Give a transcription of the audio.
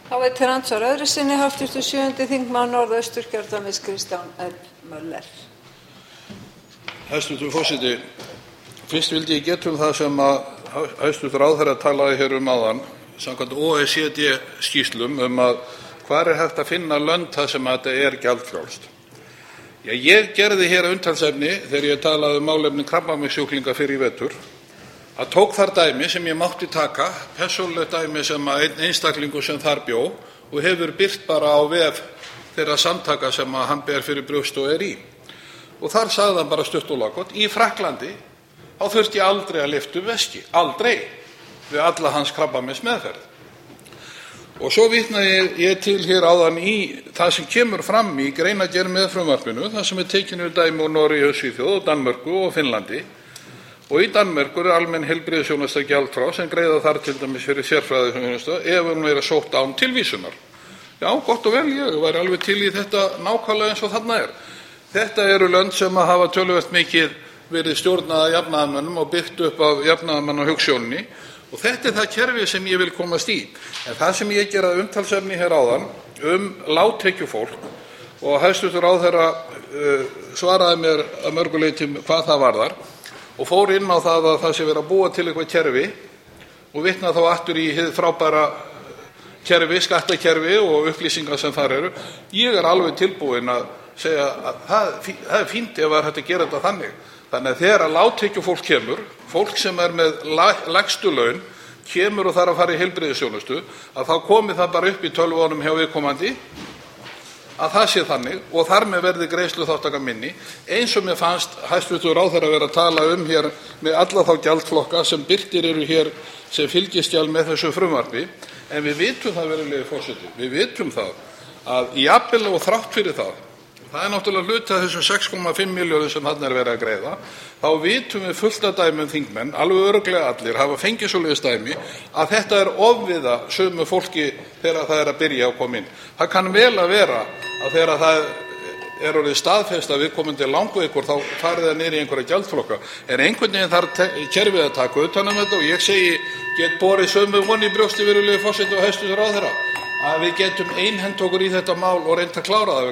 Þá til andsvara öðru sinni hv. 7. þingmaður Norðausturkjördæmis Kristján L. Möller. Hæstv. forseti, fyrst vildi ég geta það sem að hæstv. ráðherra talaði hér áðan, samkvæmt OECD skýrslum að hvar hægt að finna lönd þar sem þetta gjaldfrjálst. Já, ég gerði hér að umtalsefni þegar ég talaði málefni krabbameinssjúklinga fyrr í vetur, að tók þar dæmi sem ég mátti taka, persónulegt dæmi sem einn einstaklingur sem þar bjó og hefur birt bara á vef þeirra samtaka sem hann ber fyrir brjósti og í. Og þar sagði hann bara stutt og laggott: í Frakklandi þá þurfti ég aldrei að lyfta veski, aldrei, við alla hans krabbameinsmeðferð. Og svo vitnaði ég til hér áðan í það sem kemur fram í greinargerð með frumvarpinu, það sem tekinu dæmi úr Noregi, Svíþjóð og Danmörku og Finnlandi. Og í Danmörku almenn heilbrigðisþjónusta gjaldfrjáls sem greiða þar til dæmis fyrir sérfræðiþjónustu ef hún sótt án tilvísunar. Já, gott og vel, ég væri alveg til í þetta nákvæmlega eins og þarna Þetta eru lönd sem hafa töluvert mikið verið stjórnað af jafnaðarmönnum og byggt upp af jafnaðarmannahugsjóninni, og þetta það kerfi sem ég vil komast í. En það sem ég geraði umtalsefni hér áðan lágtekjufólk, og hæstv. ráðherra svaraði mér að mörgu leyti hvað það varðar og fór inn á það að það sé verið að búa til eitthvað kerfi og vitna þá aftur í hið frábæra kerfi, skattakerfi og upplýsingar sem þar eru. Ég alveg tilbúinn að segja að það fínt ef hægt að gera þetta þannig. Þannig að þegar lágtekjufólk kemur, fólk sem með lægstu laun, kemur og þarf að fara í heilbrigðisþjónustu, að þá komi það bara upp í tölvunum hjá viðkomandi, að það sé þannig, og þar með verði greiðsluþátttaka minni, eins og mér fannst hæstv. ráðherra vera að tala hér með alla þá gjaldflokka sem birtir eru hér sem fylgiskjal með þessu frumvarpi. En við vitum það, virðulegi forseti, við vitum það að jafnvel og þrátt fyrir það náttúrulega hluti af þessum 6,5 milljörðum sem þarna verið að greiða, þá vitum við fullt af dæmum þingmenn, alveg örugglega allir, hafa fengið svoleiðis dæmi, að þetta ofviða sömu fólki þegar það að byrja að koma inn. Það kann vel að vera að þegar það orðið staðfest að viðkomandi langveikur, þá farið það niður í einhverja gjaldflokka. En einhvern veginn þarf kerfið að taka utan þetta, og ég segi, get borið sömu von í brjósti, virðulegi forseti og hæstv. ráðherra, að við getum einhent okkur í þetta mál og reynt að klára það.